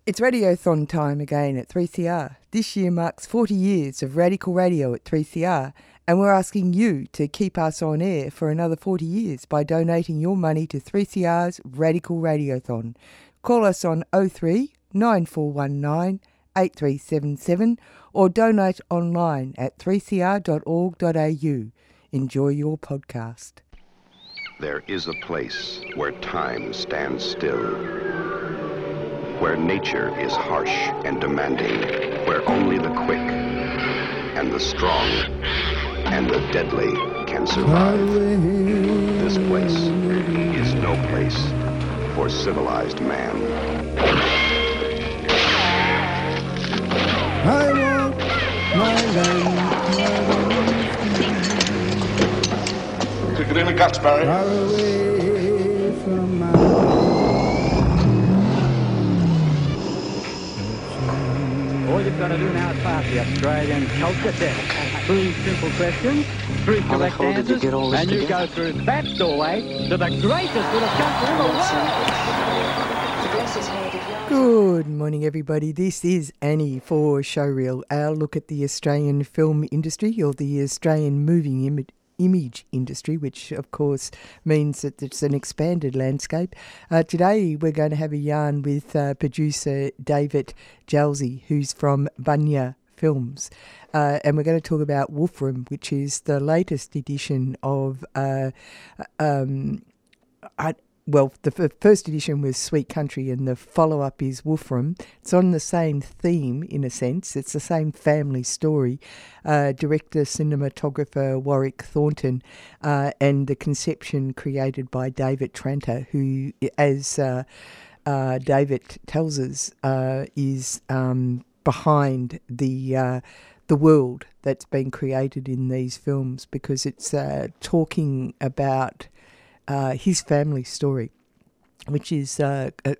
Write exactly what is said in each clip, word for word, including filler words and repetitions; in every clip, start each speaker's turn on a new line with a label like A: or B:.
A: It's Radiothon time again at three C R. This year marks forty years of radical radio at three C R, and we're asking you to keep us on air for another forty years by donating your money to three C R's Radical Radiothon. Call us on oh three nine four one nine eight three seven seven or donate online at three c r dot org dot a u. Enjoy your podcast.
B: There is a place where time stands still, where nature is harsh and demanding, where only the quick and the strong and the deadly can survive. This place is no place for civilized man.
C: I want my land.
D: Took it in the guts, Barry.
C: Far away from my
E: All you've got to do now is pass the Australian culture test. Three simple questions, three
F: How the
E: correct
F: hell did you
E: answers,
F: get all this
E: and you
F: together?
E: go through that doorway to the greatest little country in the world.
A: Good morning, everybody. This is Annie for Showreel, our look at the Australian film industry, or the Australian moving Im- image industry, which of course means that it's an expanded landscape. Uh, today we're going to have a yarn with uh, producer David Jalzi, who's from Bunya Films. Uh, and we're going to talk about Wolfram, which is the latest edition of... Uh, um, I, Well, the f- first edition was Sweet Country and the follow-up is Wolfram. It's on the same theme, in a sense. It's the same family story. Uh, director, cinematographer Warwick Thornton, uh, and the conception created by David Tranter, who, as uh, uh, David tells us, uh, is um, behind the... Uh, the world that's been created in these films, because it's uh, talking about Uh, his family story, which is uh, uh,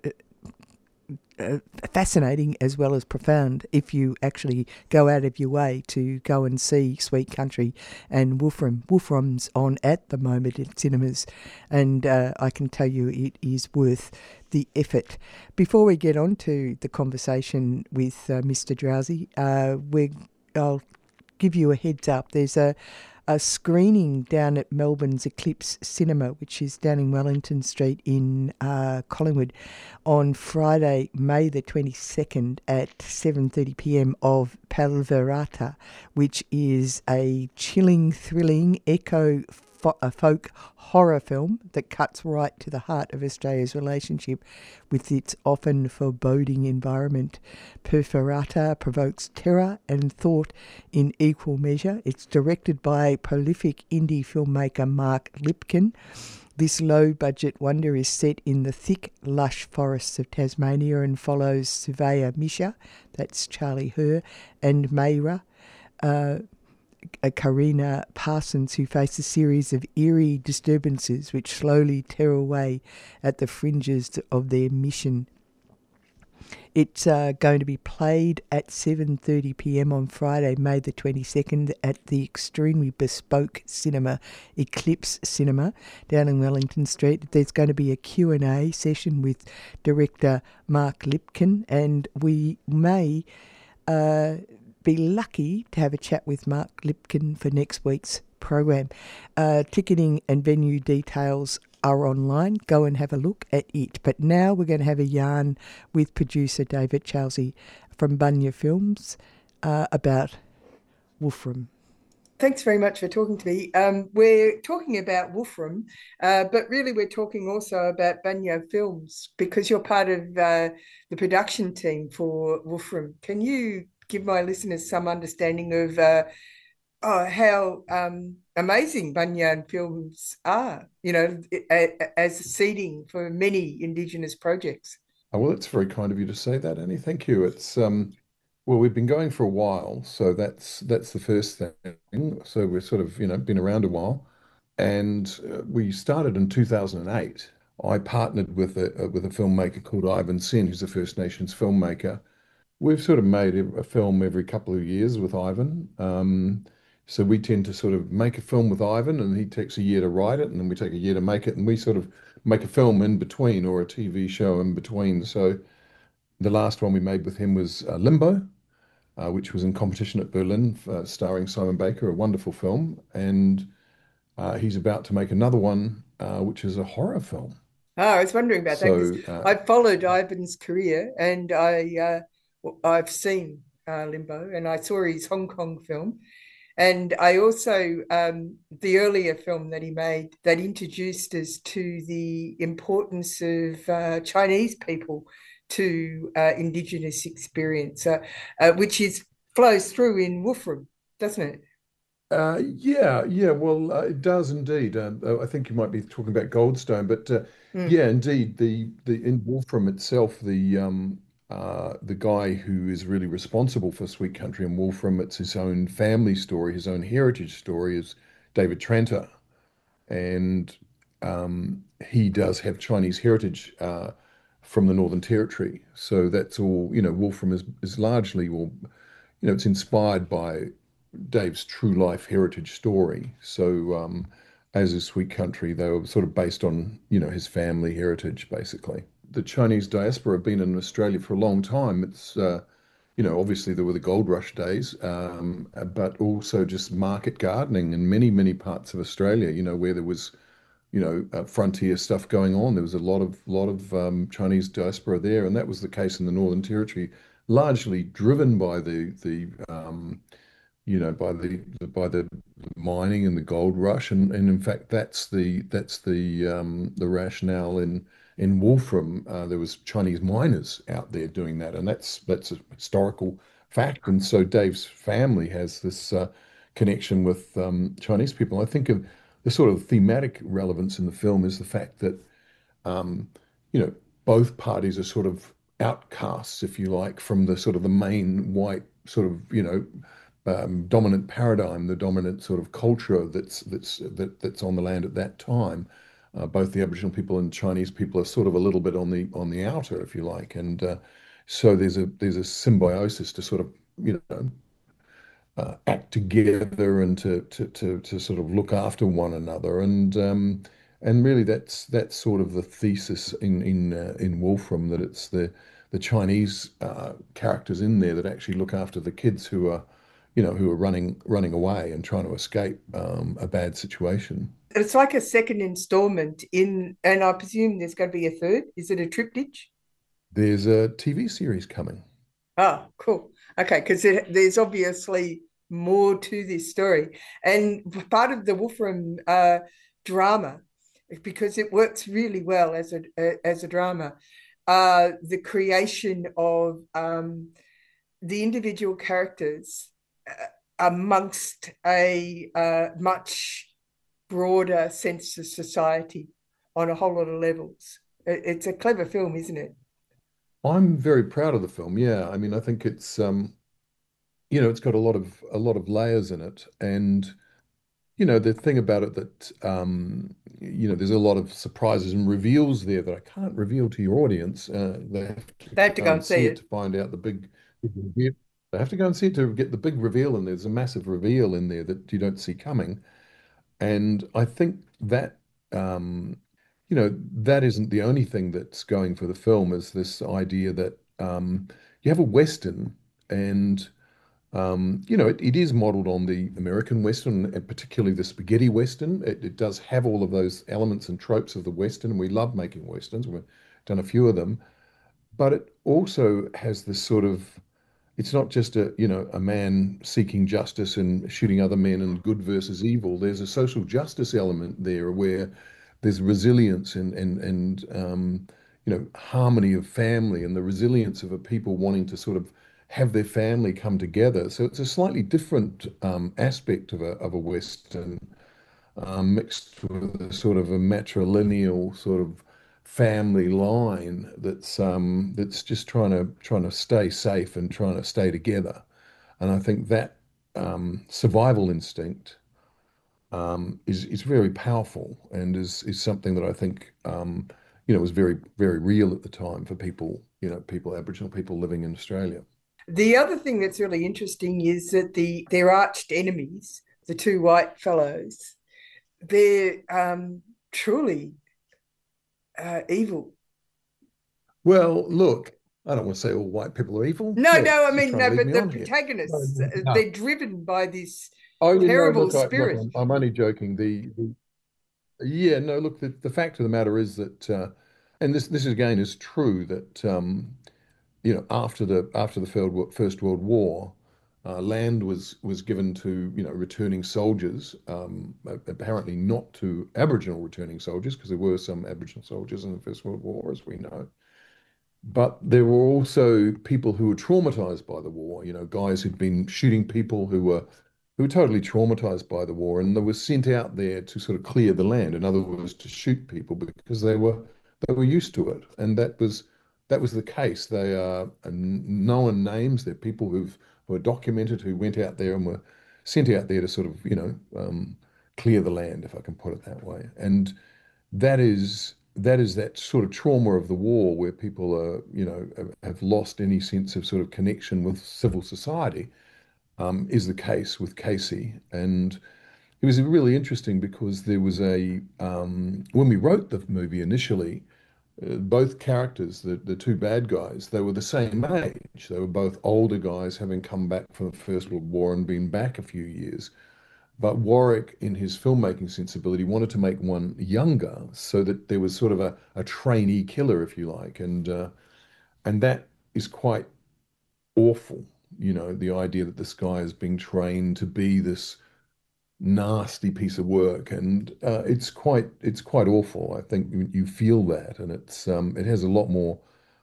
A: uh, fascinating as well as profound if you actually go out of your way to go and see Sweet Country and Wolfram. Wolfram's on at the moment in cinemas, and uh, I can tell you it is worth the effort. Before we get on to the conversation with uh, Mister Drowsy, uh, we I'll give you a heads up. There's a a screening down at Melbourne's Eclipse Cinema, which is down in Wellington Street in uh, Collingwood, on Friday, May the twenty-second at seven thirty p m of Palverata, which is a chilling, thrilling, echo fo- a folk horror film that cuts right to the heart of Australia's relationship with its often foreboding environment. Perforata provokes terror and thought in equal measure. It's directed by prolific indie filmmaker Mark Lipkin. This low-budget wonder is set in the thick, lush forests of Tasmania and follows Surveyor Misha, that's Charlie Her, and Mayra, uh, uh, Karina Parsons, who face a series of eerie disturbances which slowly tear away at the fringes of their mission. It's uh, going to be played at seven thirty p m on Friday, May the twenty-second, at the extremely bespoke cinema, Eclipse Cinema, down in Wellington Street. There's going to be a Q and A session with director Mark Lipkin, and we may... Uh, be lucky to have a chat with Mark Lipkin for next week's program. Uh, ticketing and venue details are online. Go and have a look at it. But now we're going to have a yarn with producer David Chelsea from Bunya Films uh, about Wolfram. Thanks very much for talking to me. Um, we're talking about Wolfram, uh, but really we're talking also about Bunya Films, because you're part of uh, the production team for Wolfram. Can you give my listeners some understanding of uh, oh, how um, amazing Bunya Films are, you know, as a seeding for many Indigenous projects?
G: Oh, well, it's very kind of you to say that, Annie. Thank you. It's um, well, we've been going for a while, so that's that's the first thing. So we're sort of, you know, been around a while, and uh, we started in two thousand eight. I partnered with a with a filmmaker called Ivan Sin, who's a First Nations filmmaker. We've sort of made a a film every couple of years with Ivan. Um, so we tend to sort of make a film with Ivan, and he takes a year to write it, and then we take a year to make it, and we sort of make a film in between, or a T V show in between. So the last one we made with him was uh, Limbo, uh, which was in competition at Berlin, uh, starring Simon Baker, a wonderful film. And uh, he's about to make another one, uh, which is a horror film.
A: Oh, I was wondering about that because
G: So, uh,
A: I followed Ivan's career and I uh, w- I've seen uh, Limbo and I saw his Hong Kong film. And I also, um, the earlier film that he made that introduced us to the importance of uh, Chinese people to uh, Indigenous experience, uh, uh, which is flows through in Wolfram, doesn't it?
G: Uh, yeah, yeah. Well, uh, it does indeed. Um, uh, I think you might be talking about Goldstone, but uh,
A: Mm.
G: yeah, indeed. The the in Wolfram itself, the um uh the guy who is really responsible for Sweet Country and Wolfram, it's his own family story, his own heritage story, is David Tranter, and um, he does have Chinese heritage uh, from the Northern Territory. So that's all. You know, Wolfram is is largely, well, you know, it's inspired by Dave's true life heritage story. So, um, as is Sweet Country, they were sort of based on, you know, his family heritage, basically. The Chinese diaspora have been in Australia for a long time. It's, uh, you know, obviously there were the gold rush days, um, but also just market gardening in many, many parts of Australia, you know, where there was, you know, uh, frontier stuff going on. There was a lot of lot of um, Chinese diaspora there, and that was the case in the Northern Territory, largely driven by the the um, you know, by the by the mining and the gold rush, and, and in fact, that's the that's the um, the rationale in in Wolfram. Uh, there was Chinese miners out there doing that, and that's that's a historical fact. And so Dave's family has this uh, connection with um, Chinese people. I think of the sort of thematic relevance in the film is the fact that um, you know, both parties are sort of outcasts, if you like, from the sort of the main white sort of, you know, um, dominant paradigm, the dominant sort of culture that's that's that, that's on the land at that time. Uh, both the Aboriginal people and Chinese people are sort of a little bit on the on the outer, if you like, and uh, so there's a there's a symbiosis to sort of, you know, uh, act together and to, to to to sort of look after one another, and um, and really that's that's sort of the thesis in in uh, in Wolfram, that it's the the Chinese uh, characters in there that actually look after the kids who are, you know, who are running running away and trying to escape um, a bad situation.
A: It's like a second installment in, and I presume there's going to be a third. Is it a triptych?
G: There's a T V series coming.
A: Oh, cool. Okay, because there's obviously more to this story. And part of the Wolfram uh, drama, because it works really well as a as a drama, uh, the creation of um, the individual characters uh, amongst a uh, much broader sense of society on a whole lot of levels. It's a clever film, isn't it?
G: I'm very proud of the film. Yeah, I mean, I think it's um, you know, it's got a lot of a lot of layers in it, and you know, the thing about it that, um, you know, there's a lot of surprises and reveals there that I can't reveal to your audience. Uh, they have to
A: They have to
G: go
A: go
G: and
A: and see
G: see it to
A: it.
G: find out the big, big reveal. They have to go and see it to get the big reveal, and there's a massive reveal in there that you don't see coming. And I think that, um, you know, that isn't the only thing that's going for the film, is this idea that um, you have a Western, and um, you know, it, it is modeled on the American Western, and particularly the spaghetti Western. It, it does have all of those elements and tropes of the Western, and we love making Westerns. We've done a few of them, but it also has this sort of, it's not just a, you know, a man seeking justice and shooting other men and good versus evil. There's a social justice element there where there's resilience and and and um, you know, harmony of family and the resilience of a people wanting to sort of have their family come together. So it's a slightly different um, aspect of a of a Western, um, mixed with a sort of a matrilineal sort of family line that's um, that's just trying to trying to stay safe and trying to stay together. And I think that um, survival instinct um, is is very powerful, and is is something that I think um, you know, was very very real at the time for people, you know, people Aboriginal people living in Australia.
A: The other thing that's really interesting is that the their arch enemies, the two white fellows, they're um, truly uh, evil.
G: Well, look. I don't want to say all white people are evil.
A: No,
G: Yeah,
A: no, I
G: you're
A: mean,
G: trying to
A: no,
G: lead
A: but
G: me
A: the
G: on here. No,
A: protagonists,
G: no,
A: uh,
G: no.
A: they're driven by this
G: Oh, you know,
A: terrible
G: look, I, look,
A: spirit.
G: I'm, I'm only joking. The, the yeah, no, look, the, the fact of the matter is that, uh, and this this again is true that um, you know after the after the First First World War, uh, land was was given to you know returning soldiers, um, apparently not to Aboriginal returning soldiers because there were some Aboriginal soldiers in the First World War, as we know. But there were also people who were traumatized by the war, you know, guys who'd been shooting people who were who were totally traumatized by the war, and they were sent out there to sort of clear the land. In other words, to shoot people because they were they were used to it, and that was that was the case. They are known names. They're people who've who are documented who went out there and were sent out there to sort of you know um, clear the land, if I can put it that way. And that is that is that sort of trauma of the war where people are, you know, have lost any sense of sort of connection with civil society, um, is the case with Casey. And it was really interesting because there was a, um, when we wrote the movie initially, uh, both characters, the, the two bad guys, they were the same age. They were both older guys having come back from the First World War and been back a few years. But Warwick, in his filmmaking sensibility, wanted to make one younger so that there was sort of a, a trainee killer, if you like. And uh, and that is quite awful, you know, the idea that this guy is being trained to be this nasty piece of work. And uh, it's quite it's quite awful. I think you, you feel that, and it's um, it has a lot more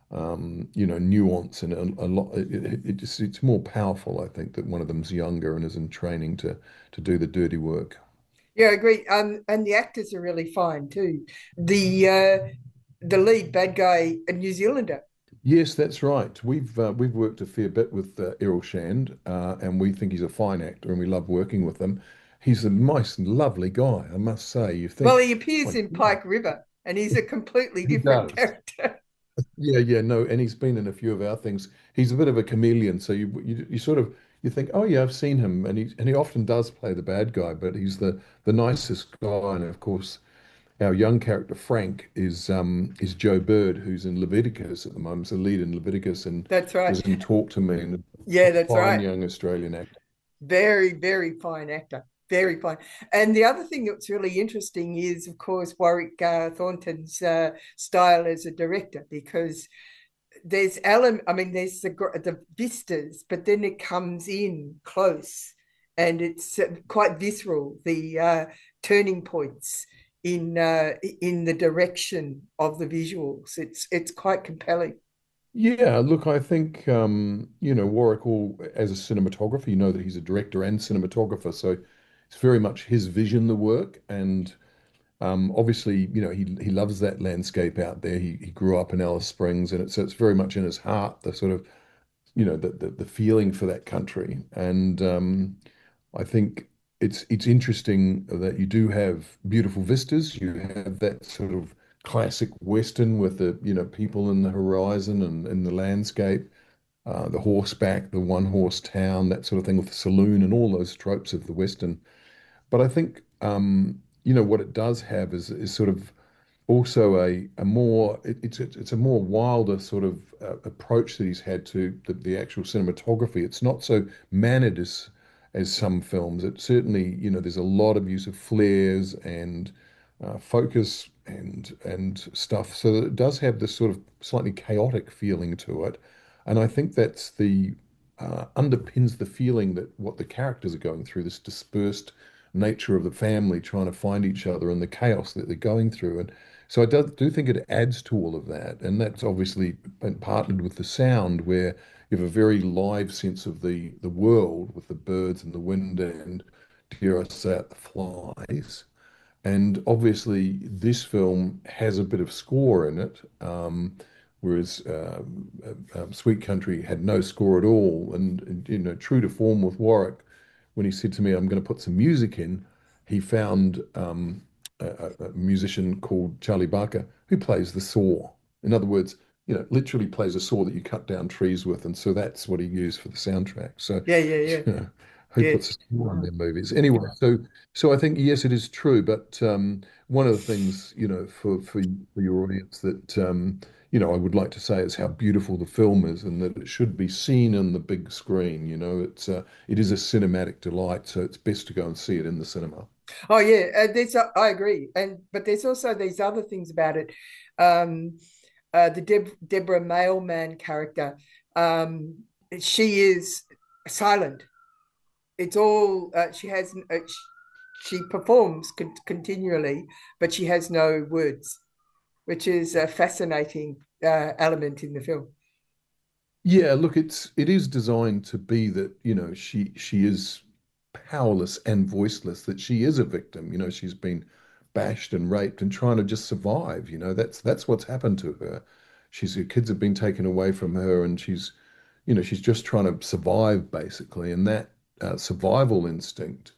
G: um, you know, nuance and a, a lot. It, it, it just it's more powerful, I think, that one of them's younger and is in training to to do the dirty work.
A: Yeah, I agree. Um, and the actors are really fine too. The uh, the lead bad guy, a New Zealander.
G: Yes, that's right. We've uh, we've worked a fair bit with uh, Errol Shand, uh, and we think he's a fine actor, and we love working with him. He's a nice and lovely guy, I must say. You
A: Well,
G: think,
A: he appears
G: my
A: in
G: God,
A: Pike River, and he's a completely
G: he
A: different
G: does.
A: character.
G: Yeah, yeah, no, and he's been in a few of our things. He's a bit of a chameleon, so you you, you sort of you think, oh yeah, I've seen him, and he and he often does play the bad guy, but he's the the nicest guy, and of course. Our young character Frank is um, is Joe Bird, who's in Leviticus at the moment. He's the lead in Leviticus and
A: That's right.
G: was in Talk to Me, and a
A: Yeah, that's
G: fine
A: right.
G: young Australian actor.
A: Very, very fine actor. Very fine. And the other thing that's really interesting is, of course, Warwick uh, Thornton's uh, style as a director, because there's element. I mean, there's the the vistas, but then it comes in close, and it's uh, quite visceral. The uh, turning points in uh, in the direction of the visuals. It's it's quite compelling.
G: Yeah, look, I think um, you know Warwick, all as a cinematographer, you know that he's a director and cinematographer, so it's very much his vision, the work, and um, obviously, you know, he he loves that landscape out there. He he grew up in Alice Springs, and it's so it's very much in his heart, the sort of you know the the, the feeling for that country, and um, I think it's it's interesting that you do have beautiful vistas. You have that sort of classic Western with the, you know, people in the horizon and in the landscape, uh, the horseback, the one horse town, that sort of thing with the saloon and all those tropes of the Western. But I think um, you know, what it does have is is sort of also a a more it, it's it's a more wilder sort of uh, approach that he's had to the, the actual cinematography. It's not so mannered as as some films. It certainly, you know, there's a lot of use of flares and uh, focus and and stuff. So that it does have this sort of slightly chaotic feeling to it, and I think that's the uh, underpins the feeling that what the characters are going through, this dispersed nature of the family trying to find each other and the chaos that they're going through. And so I do, do think it adds to all of that. And that's obviously been partnered with the sound, where you have a very live sense of the, the world with the birds and the wind and, dare I say it, the flies. And obviously, this film has a bit of score in it, um, whereas um, uh, um, Sweet Country had no score at all. And, and, you know, true to form with Warwick, when he said to me, "I'm going to put some music in," he found um, a, a musician called Charlie Barker who plays the saw. In other words, you know, literally plays a saw that you cut down trees with, and so that's what he used for the soundtrack. So,
A: Yeah, yeah, yeah.
G: you know, who
A: Yeah.
G: puts a score on their movies. Anyway, so so I think yes, it is true. But um, one of the things, you know, for for, for your audience that um, you know, I would like to say is how beautiful the film is, and that it should be seen on the big screen. You know, it's uh, it is a cinematic delight, so it's best to go and see it in the cinema.
A: Oh yeah, uh, there's uh, I agree, and but there's also these other things about it. Um, uh, the Deb Deborah Mailman character, um, she is silent. It's all uh, she has. Uh, she, she performs con continually, but she has no words, which is a fascinating uh, element in the film.
G: Yeah, look, it's it is designed to be that, you know, she she is powerless and voiceless, that she is a victim. You know, she's been bashed and raped and trying to just survive. You know, that's that's what's happened to her. She's her kids have been taken away from her, and she's, you know, she's just trying to survive basically. And that uh, survival instinct,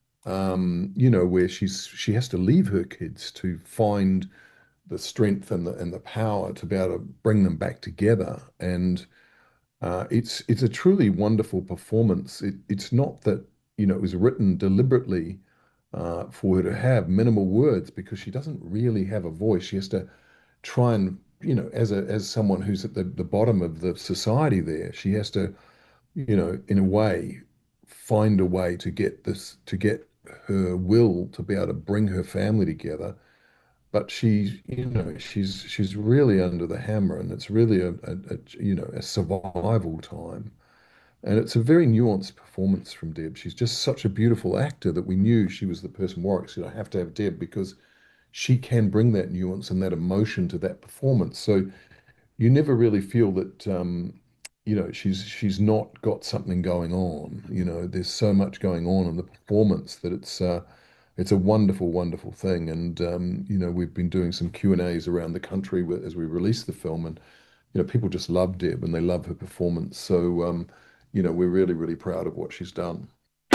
G: um, you know, where she's she has to leave her kids to find the strength and the and the power to be able to bring them back together. And uh, it's it's a truly wonderful performance. It, it's not that, you know, it was written deliberately uh, for her to have minimal words, because she doesn't really have a voice. She has to try and, you know, as a as someone who's at the, the bottom of the society there, she has to, you know, in a way, find a way to get this to get her will to be able to bring her family together. But she's, you know, she's she's really under the hammer, and it's really a, a, a you know, a survival time. And it's a very nuanced performance from Deb. She's just such a beautiful actor that we knew she was the person. Warwick said, I have to have Deb because she can bring that nuance and that emotion to that performance. So you never really feel that, um, you know, she's she's not got something going on. You know, there's so much going on in the performance that it's uh, it's a wonderful, wonderful thing. And um, you know, we've been doing some Q and A's around the country with, as we release the film, and you know, people just love Deb and they love her performance. So um, you know, we're really, really proud of what she's done.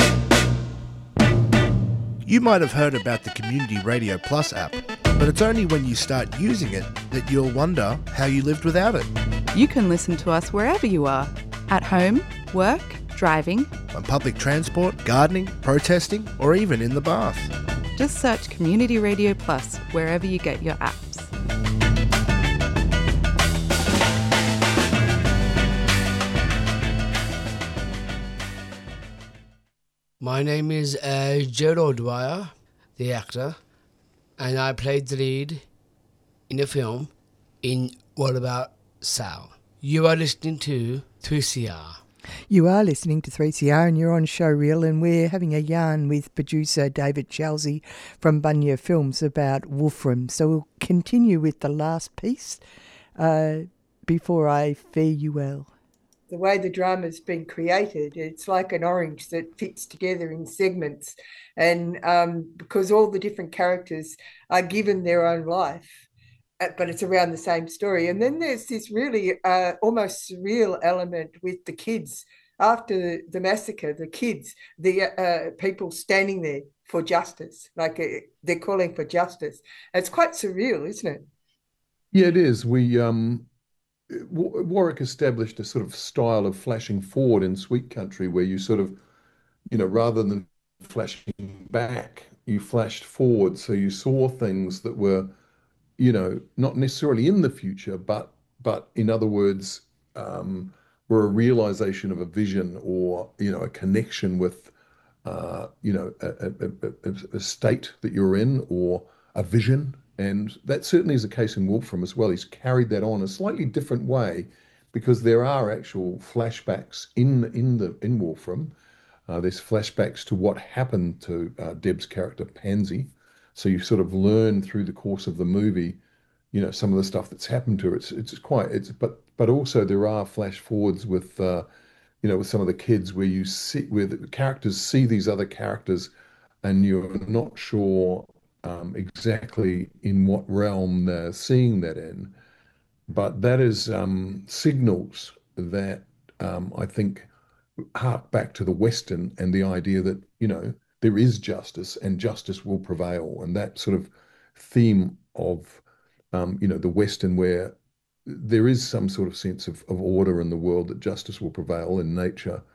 F: You might have heard about the Community Radio Plus app, but it's only when you start using it that you'll wonder how you lived without it.
H: You can listen to us wherever you are, at home, work, driving,
F: on public transport, gardening, protesting, or even in the bath.
H: Just search Community Radio Plus wherever you get your apps.
I: My name is uh, Gerald Dwyer, the actor, and I played the lead in the film in What About Sal. You are listening to three C R.
A: You are listening to three C R and you're on Showreel, and we're having a yarn with producer David Chelsea from Bunya Films about Wolfram. So we'll continue with the last piece uh, before I fare you well. The way the drama's been created, it's like an orange that fits together in segments. And um, because all the different characters are given their own life, but it's around the same story. And then there's this really uh, almost surreal element with the kids. After the massacre, the kids, the uh, people standing there for justice, like uh, they're calling for justice. It's quite surreal, isn't it?
G: Yeah, it is. We um, Warwick established a sort of style of flashing forward in Sweet Country, where you sort of, you know, rather than flashing back, you flashed forward. So you saw things that were, you know, not necessarily in the future, but but in other words, um, were a realization of a vision, or, you know, a connection with, uh, you know, a, a, a, a state that you're in, or a vision. And that certainly is the case in Wolfram as well. He's carried that on a slightly different way, because there are actual flashbacks in in the in Wolfram. Uh, there's flashbacks to what happened to uh, Deb's character Pansy. So you sort of learn through the course of the movie, you know, some of the stuff that's happened to her. It's it's quite it's but but also there are flash forwards with uh, you know, with some of the kids, where you see where the characters see these other characters, and you're not sure um, exactly in what realm they're seeing that in. But that is um, signals that um, I think hark back to the Western and the idea that, you know, there is justice and justice will prevail. And that sort of theme of, um, you know, the Western, where there is some sort of sense of, of order in the world, that justice will prevail in nature.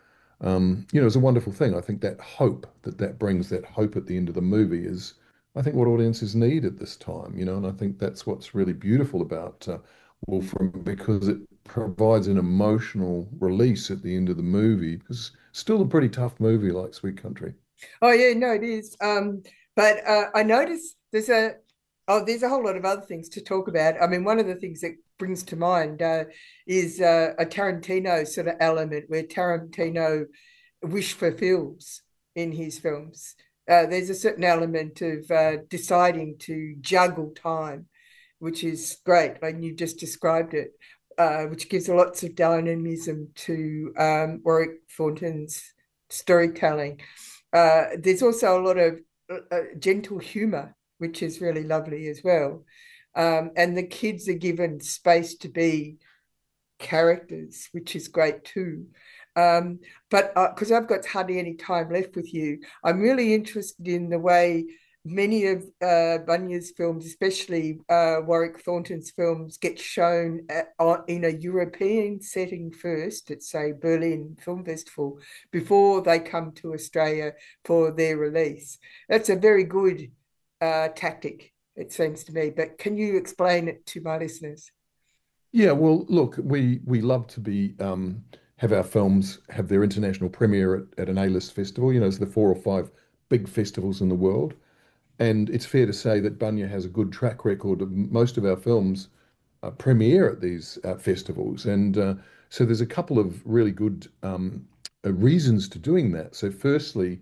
G: um, you know, is a wonderful thing. I think that hope that that brings, that hope at the end of the movie is, I think, what audiences need at this time, you know, and I think that's what's really beautiful about uh, Wolfram, because it provides an emotional release at the end of the movie, because it's still a pretty tough movie like Sweet Country.
A: Oh yeah, no, it is. Um, but uh, I noticed there's a oh, there's a whole lot of other things to talk about. I mean, one of the things that brings to mind uh, is uh, a Tarantino sort of element where Tarantino wish fulfills in his films. Uh, there's a certain element of uh, deciding to juggle time, which is great. Like you just described it, uh, which gives lots of dynamism to um, Warwick Thornton's storytelling. Uh, there's also a lot of uh, gentle humour, which is really lovely as well. Um, and the kids are given space to be characters, which is great too. Um, but because uh, I've got hardly any time left with you, I'm really interested in the way many of uh, Bunya's films, especially uh, Warwick Thornton's films, get shown at, on, in a European setting first, at say Berlin Film Festival, before they come to Australia for their release. That's a very good uh, tactic, it seems to me. But can you explain it to my listeners?
G: Yeah, well, look, we we love to be um, have our films have their international premiere at, at an A-list festival. You know, it's the four or five big festivals in the world. And it's fair to say that Bunya has a good track record of most of our films uh, premiere at these uh, festivals. And uh, so there's a couple of really good um, uh, reasons to doing that. So firstly,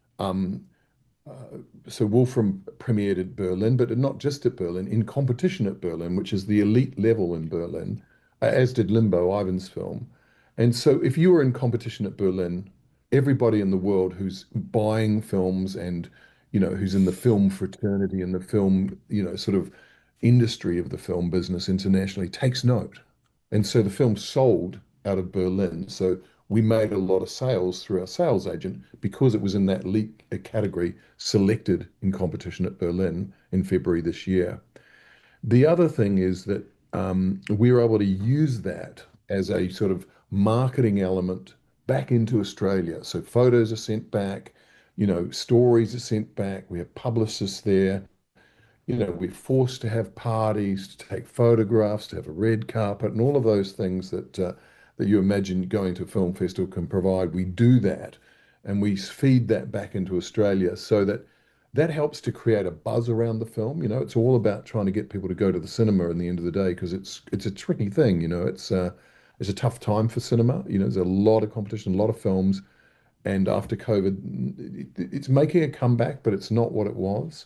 G: um, uh, so Wolfram premiered at Berlin, but not just at Berlin, in competition at Berlin, which is the elite level in Berlin, uh, as did Limbo, Ivan's film. And so if you were in competition at Berlin, everybody in the world who's buying films and you know, who's in the film fraternity and the film, you know, sort of industry of the film business internationally takes note. And so the film sold out of Berlin. So we made a lot of sales through our sales agent because it was in that elite category selected in competition at Berlin in February this year. The other thing is that um, we were able to use that as a sort of marketing element back into Australia. So photos are sent back. You know, stories are sent back. We have publicists there. You know, we're forced to have parties, to take photographs, to have a red carpet, and all of those things that uh, that you imagine going to a film festival can provide. We do that, and we feed that back into Australia, so that that helps to create a buzz around the film. You know, it's all about trying to get people to go to the cinema in the end of the day, because it's it's a tricky thing. You know, it's uh, it's a tough time for cinema. You know, there's a lot of competition, a lot of films. And after COVID, it's making a comeback, but it's not what it was.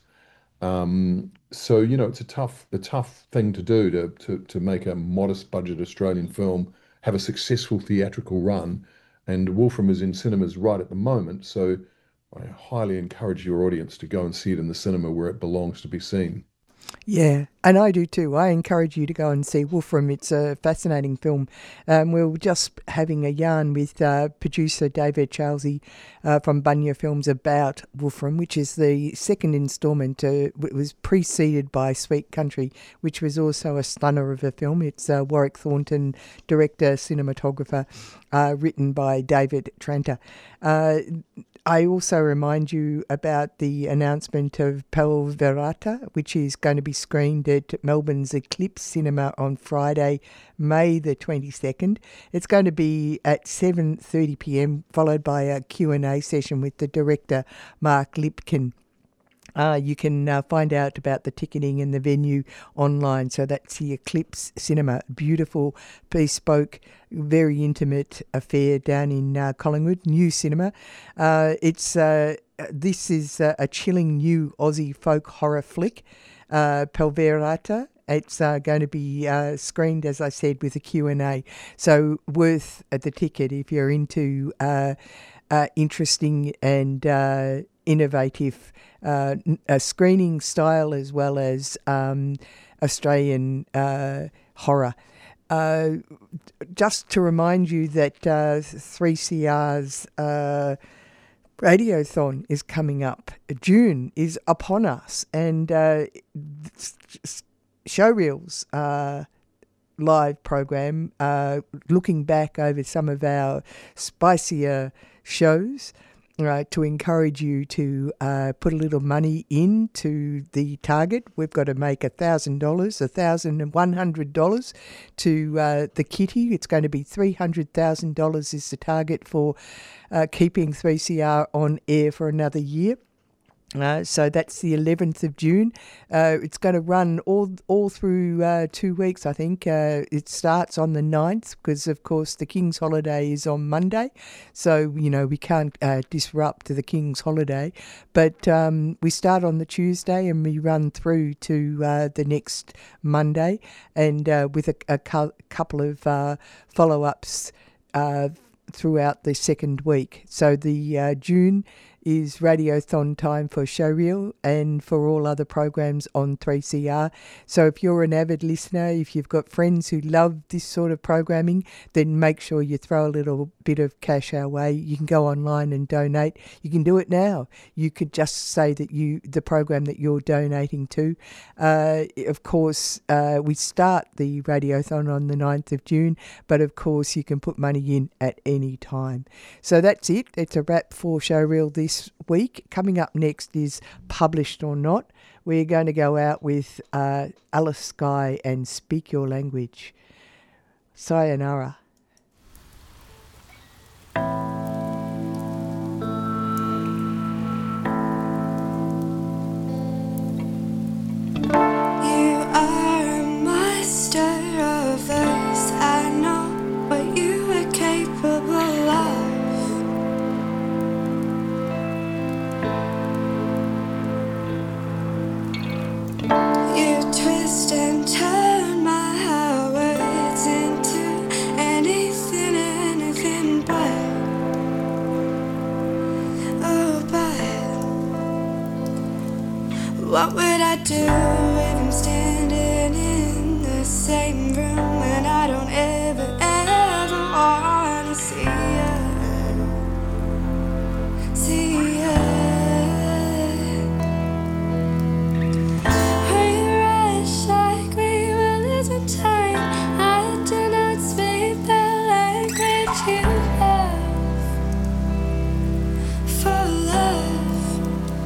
G: Um, so, you know, it's a tough, a tough thing to do to, to, to make a modest budget Australian film have a successful theatrical run. And Wolfram is in cinemas right at the moment. So I highly encourage your audience to go and see it in the cinema where it belongs to be seen.
A: Yeah, and I do too. I encourage you to go and see Wolfram. It's a fascinating film. Um, we were just having a yarn with uh, producer David Charlesy uh, from Bunya Films about Wolfram, which is the second instalment. Uh, it was preceded by Sweet Country, which was also a stunner of a film. It's uh, Warwick Thornton, director, cinematographer, uh, written by David Tranter. Uh, I also remind you about the announcement of Palverata, which is going to be screened at Melbourne's Eclipse Cinema on Friday, May the twenty-second. It's going to be at seven thirty p m, followed by a Q and A session with the director, Mark Lipkin. Uh, you can uh, find out about the ticketing and the venue online. So that's the Eclipse Cinema. Beautiful, bespoke, very intimate affair down in uh, Collingwood, new cinema. Uh, it's uh, this is uh, a chilling new Aussie folk horror flick, uh, Palverata. It's uh, going to be uh, screened, as I said, with a Q and A. So worth uh, the ticket if you're into uh, uh, interesting and uh, innovative uh, a screening style, as well as um, Australian uh, horror. Uh, just to remind you that uh, three C R's uh, Radiothon is coming up. June is upon us, and uh, showreels uh, live program, uh, looking back over some of our spicier shows, right, to encourage you to uh, put a little money into the target. We've got to make one thousand dollars, one thousand one hundred dollars to uh, the kitty. It's going to be three hundred thousand dollars is the target for uh, keeping three C R on air for another year. Uh, so that's the eleventh of June. Uh, it's going to run all all through uh, two weeks, I think. Uh, it starts on the ninth because, of course, the King's holiday is on Monday. So, you know, we can't uh, disrupt the King's holiday. But um, we start on the Tuesday and we run through to uh, the next Monday, and uh, with a, a cu- couple of uh, follow-ups uh, throughout the second week. So the uh, June is Radiothon time for Showreel and for all other programs on three C R. So if you're an avid listener, if you've got friends who love this sort of programming, then make sure you throw a little bit of cash our way. You can go online and donate. You can do it now. You could just say that you the program that you're donating to. Uh, of course, uh, we start the Radiothon on the ninth of June, but of course you can put money in at any time. So that's it. It's a wrap for Showreel this week. Coming up next is Published or Not. We're going to go out with uh, Alice Skye and Speak Your Language. Sayonara.
J: You are a master of verse. I know what you are capable of. You twist and turn my words into anything, anything but. Oh, but what would I do if I'm standing in the same room and I don't ever, ever wanna see you, see you? Time I do not speak the language you have for love.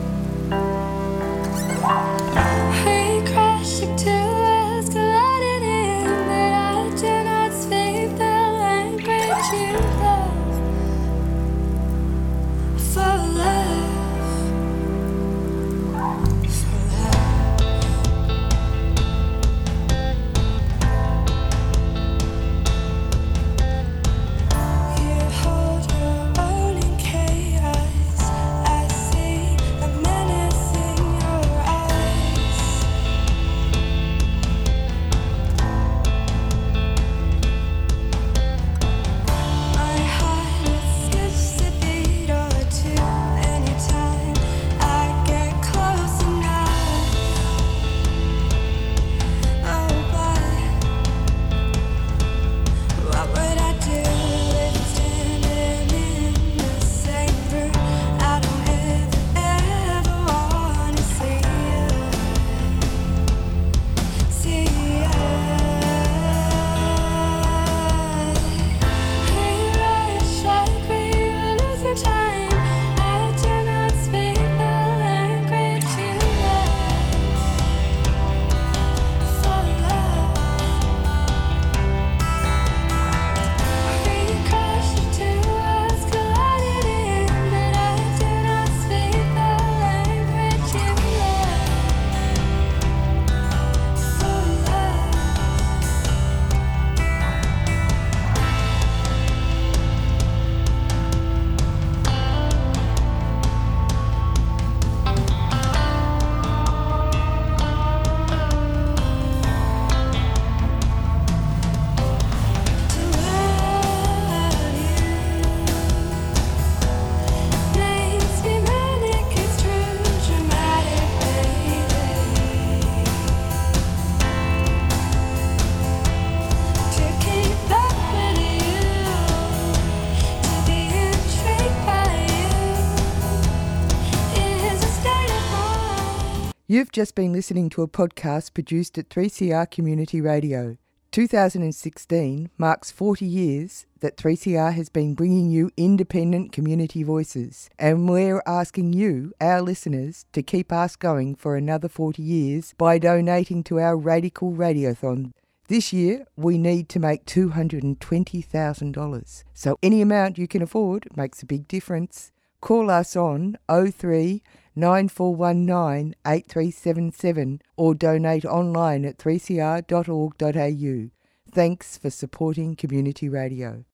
J: We crash into us, colliding in that I do not speak the language you love for love.
A: You've just been listening to a podcast produced at three C R Community Radio. two thousand sixteen marks forty years that three C R has been bringing you independent community voices, and we're asking you, our listeners, to keep us going for another forty years by donating to our Radical Radiothon. This year, we need to make two hundred twenty thousand dollars. So any amount you can afford makes a big difference. Call us on oh three nine four one nine eight three seven seven or donate online at three c r dot org dot a u. Thanks for supporting community radio.